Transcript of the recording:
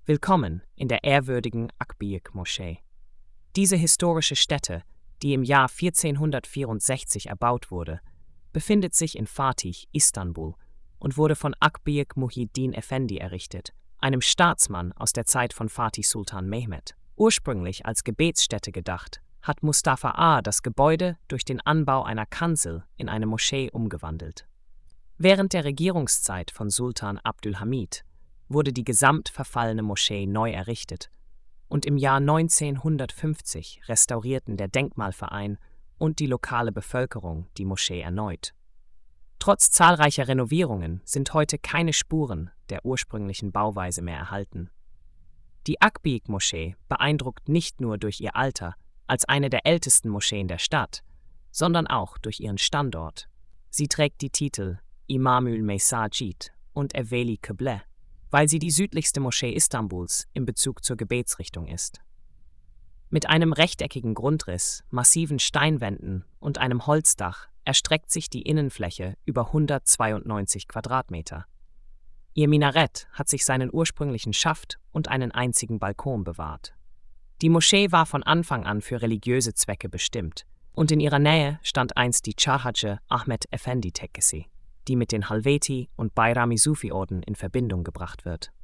Willkommen in der ehrwürdigen Akbiyik-Moschee. Diese historische Stätte, die im Jahr 1464 erbaut wurde, befindet sich in Fatih, Istanbul und wurde von Akbiyik Muhyiddin Efendi errichtet, einem Staatsmann aus der Zeit von Fatih Sultan Mehmed. Ursprünglich als Gebetsstätte gedacht, hat Mustafa A. das Gebäude durch den Anbau einer Kanzel in eine Moschee umgewandelt. Während der Regierungszeit von Sultan Abdülhamid wurde die gesamt verfallene Moschee neu errichtet und im Jahr 1950 restaurierten der Denkmalverein und die lokale Bevölkerung die Moschee erneut. Trotz zahlreicher Renovierungen sind heute keine Spuren der ursprünglichen Bauweise mehr erhalten. Die Akbiyik-Moschee beeindruckt nicht nur durch ihr Alter als eine der ältesten Moscheen der Stadt, sondern auch durch ihren Standort. Sie trägt die Titel Imamül Mesajid und Evveli Kıble, weil sie die südlichste Moschee Istanbuls in Bezug zur Gebetsrichtung ist. Mit einem rechteckigen Grundriss, massiven Steinwänden und einem Holzdach erstreckt sich die Innenfläche über 192 Quadratmeter. Ihr Minarett hat sich seinen ursprünglichen Schaft und einen einzigen Balkon bewahrt. Die Moschee war von Anfang an für religiöse Zwecke bestimmt und in ihrer Nähe stand einst die Çağhacı Ahmet Efendi Tekkesi, die mit den Halveti- und Bayrami-Sufi-Orden in Verbindung gebracht wird.